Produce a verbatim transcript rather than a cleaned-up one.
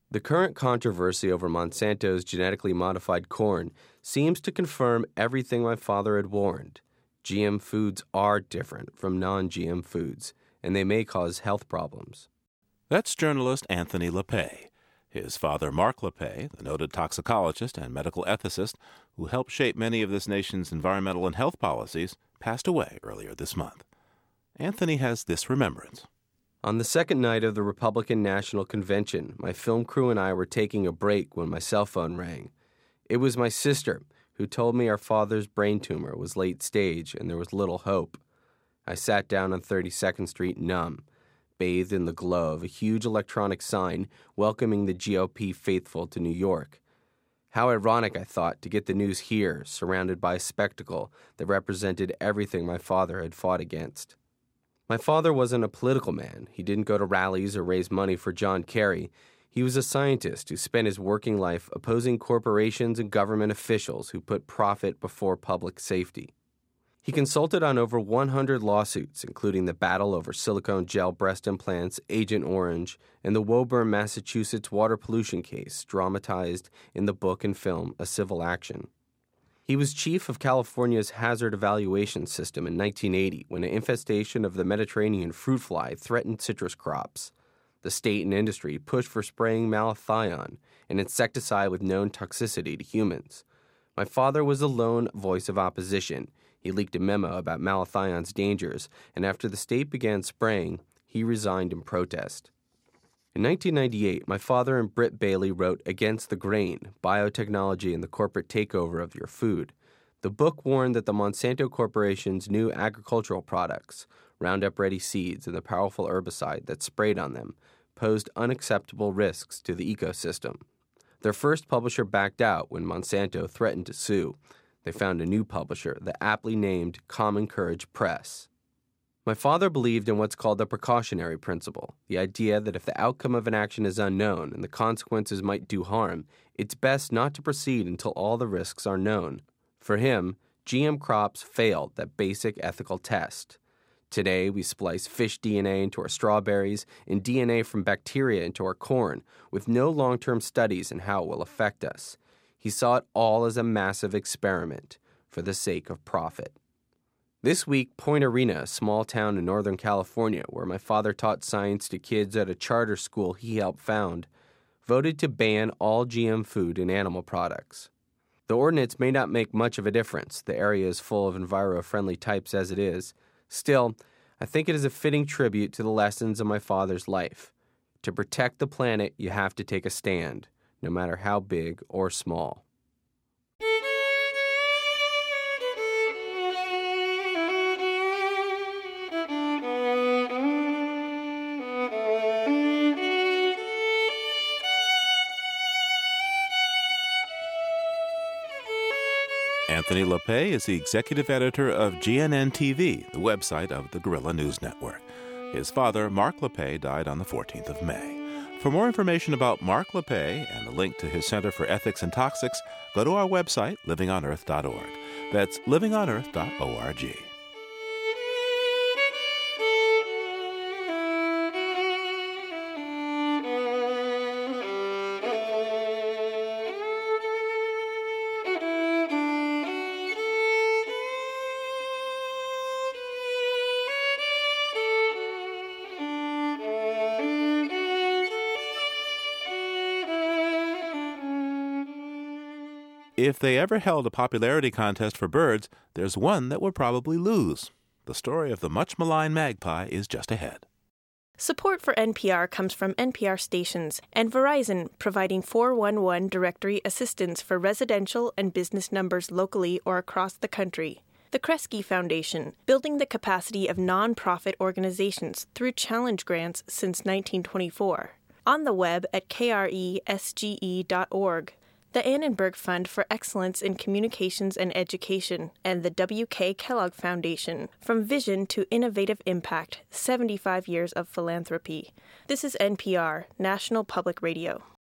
The current controversy over Monsanto's genetically modified corn seems to confirm everything my father had warned. G M foods are different from non-G M foods, and they may cause health problems. That's journalist Anthony LePay. His father, Mark LePay, the noted toxicologist and medical ethicist who helped shape many of this nation's environmental and health policies, passed away earlier this month. Anthony has this remembrance. On the second night of the Republican National Convention, my film crew and I were taking a break when my cell phone rang. It was my sister, who told me our father's brain tumor was late stage and there was little hope. I sat down on thirty-second Street numb, bathed in the glow of a huge electronic sign welcoming the G O P faithful to New York. How ironic, I thought, to get the news here, surrounded by a spectacle that represented everything my father had fought against. My father wasn't a political man. He didn't go to rallies or raise money for John Kerry. He was a scientist who spent his working life opposing corporations and government officials who put profit before public safety. He consulted on over one hundred lawsuits, including the battle over silicone gel breast implants, Agent Orange, and the Woburn, Massachusetts water pollution case, dramatized in the book and film A Civil Action. He was chief of California's hazard evaluation system in nineteen eighty when an infestation of the Mediterranean fruit fly threatened citrus crops. The state and industry pushed for spraying malathion, an insecticide with known toxicity to humans. My father was the lone voice of opposition. He leaked a memo about malathion's dangers, and after the state began spraying, he resigned in protest. In nineteen ninety-eight, my father and Britt Bailey wrote Against the Grain, Biotechnology and the Corporate Takeover of Your Food. The book warned that the Monsanto Corporation's new agricultural products, Roundup Ready seeds and the powerful herbicide that sprayed on them, posed unacceptable risks to the ecosystem. Their first publisher backed out when Monsanto threatened to sue. They found a new publisher, the aptly named Common Courage Press. My father believed in what's called the precautionary principle, the idea that if the outcome of an action is unknown and the consequences might do harm, it's best not to proceed until all the risks are known. For him, G M crops failed that basic ethical test. Today, we splice fish D N A into our strawberries and D N A from bacteria into our corn, with no long-term studies in how it will affect us. He saw it all as a massive experiment for the sake of profit. This week, Point Arena, a small town in Northern California where my father taught science to kids at a charter school he helped found, voted to ban all G M food and animal products. The ordinance may not make much of a difference. The area is full of enviro-friendly types as it is. Still, I think it is a fitting tribute to the lessons of my father's life. To protect the planet, you have to take a stand, no matter how big or small. Anthony LePay is the executive editor of G N N T V, the website of the Guerrilla News Network. His father, Mark LePay, died on the fourteenth of May. For more information about Mark LePay and a link to his Center for Ethics and Toxics, go to our website, living on earth dot org. That's living on earth dot org. If they ever held a popularity contest for birds, there's one that would probably lose. The story of the much-maligned magpie is just ahead. Support for N P R comes from N P R stations and Verizon, providing four one one directory assistance for residential and business numbers locally or across the country. The Kresge Foundation, building the capacity of nonprofit organizations through challenge grants since nineteen twenty-four. On the web at k r e s g e dot org. The Annenberg Fund for Excellence in Communications and Education, and the W K Kellogg Foundation, From Vision to Innovative Impact, seventy-five years of philanthropy. This is N P R, National Public Radio.